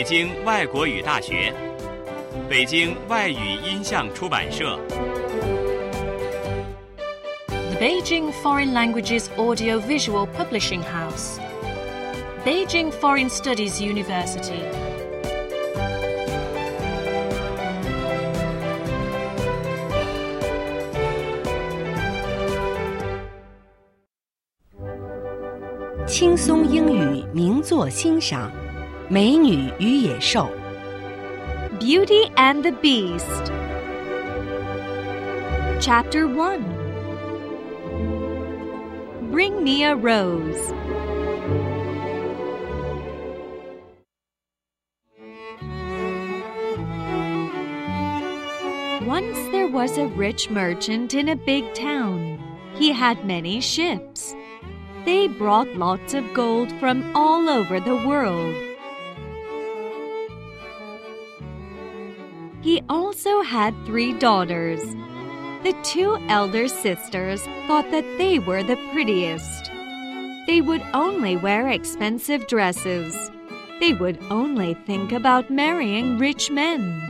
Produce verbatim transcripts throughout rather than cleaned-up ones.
北京外国语大学，北京外语音像出版社。 The Beijing Foreign Languages Audio-Visual Publishing House, Beijing Foreign Studies University. 轻松英语名作欣赏，美女与野兽。 Beauty and the Beast. Chapter one. Bring me a rose. Once there was a rich merchant in a big town. He had many ships. They brought lots of gold from all over the world. He also had three daughters. The two elder sisters thought that they were the prettiest. They would only wear expensive dresses. They would only think about marrying rich men.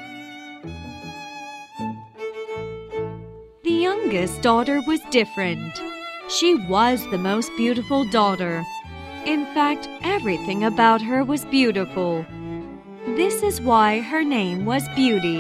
The youngest daughter was different. She was the most beautiful daughter. In fact, everything about her was beautiful. This is why her name was Beauty.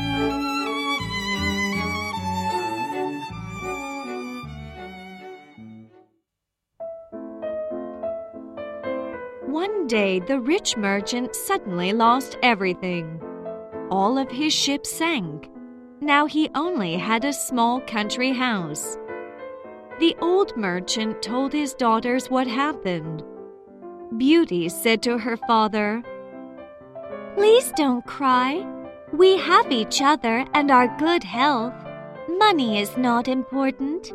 One day, the rich merchant suddenly lost everything. All of his ships sank. Now he only had a small country house. The old merchant told his daughters what happened. Beauty said to her father, "Please don't cry. We have each other and our good health. Money is not important."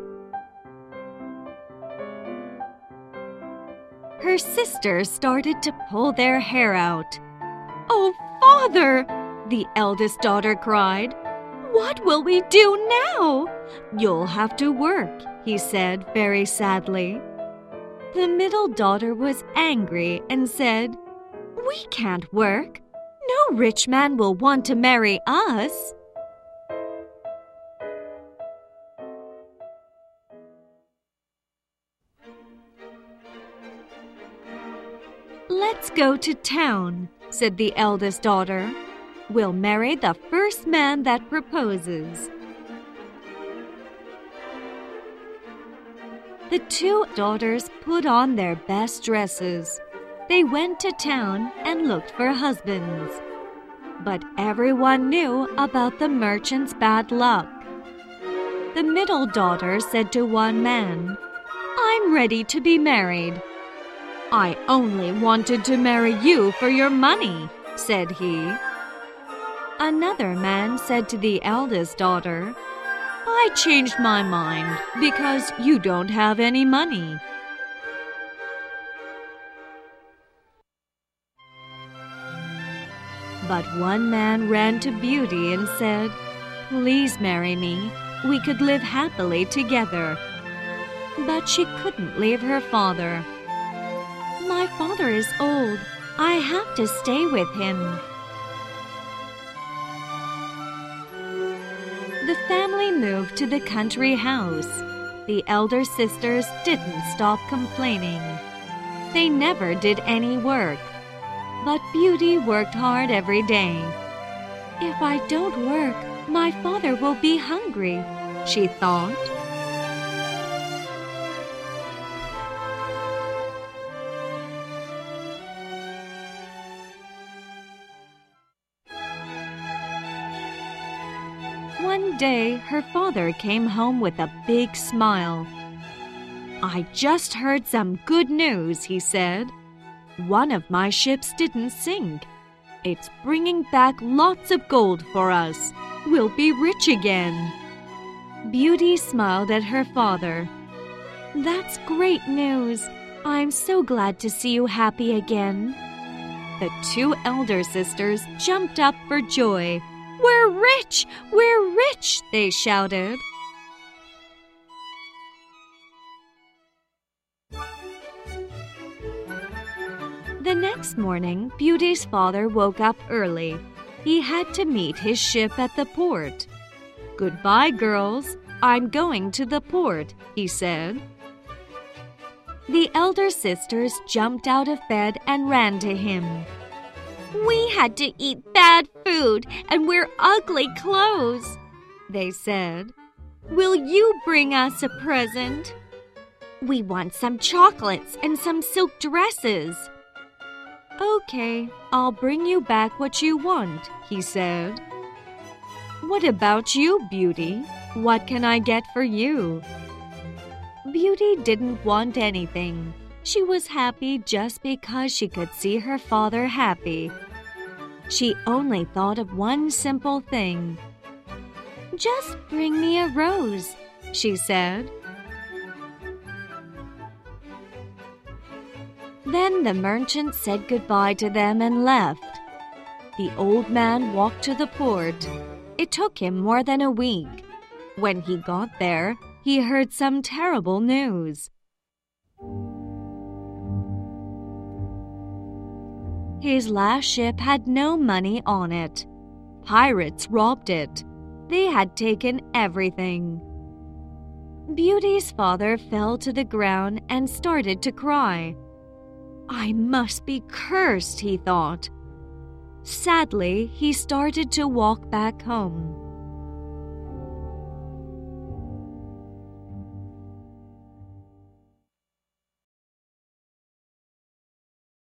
Her sisters started to pull their hair out. "Oh, father!" the eldest daughter cried. "What will we do now?" "You'll have to work," he said very sadly. The middle daughter was angry and said, "We can't work. No rich man will want to marry us." "Let's go to town," said the eldest daughter. "We'll marry the first man that proposes." The two daughters put on their best dresses. They went to town and looked for husbands. But everyone knew about the merchant's bad luck. The middle daughter said to one man, "I'm ready to be married." "I only wanted to marry you for your money," said he. Another man said to the eldest daughter, "I changed my mind because you don't have any money." But one man ran to Beauty and said, "Please marry me. We could live happily together." But she couldn't leave her father. "My father is old. I have to stay with him." The family moved to the country house. The elder sisters didn't stop complaining. They never did any work. But Beauty worked hard every day. "If I don't work, my father will be hungry," she thought. One day, her father came home with a big smile. "I just heard some good news," he said. "One of my ships didn't sink. It's bringing back lots of gold for us. We'll be rich again." Beauty smiled at her father. "That's great news. I'm so glad to see you happy again." The two elder sisters jumped up for joy. "We're rich! We're rich!" they shouted. The next morning, Beauty's father woke up early. He had to meet his ship at the port. "Goodbye, girls. I'm going to the port," he said. The elder sisters jumped out of bed and ran to him. "We had to eat bad food and wear ugly clothes," they said. "Will you bring us a present?" "We want some chocolates and some silk dresses." "Okay, I'll bring you back what you want," he said. "What about you, Beauty? What can I get for you?" Beauty didn't want anything. She was happy just because she could see her father happy. She only thought of one simple thing. "Just bring me a rose," she said. Then the merchant said goodbye to them and left. The old man walked to the port. It took him more than a week. When he got there, he heard some terrible news. His last ship had no money on it. Pirates robbed it. They had taken everything. Beauty's father fell to the ground and started to cry. "I must be cursed," he thought. Sadly, he started to walk back home.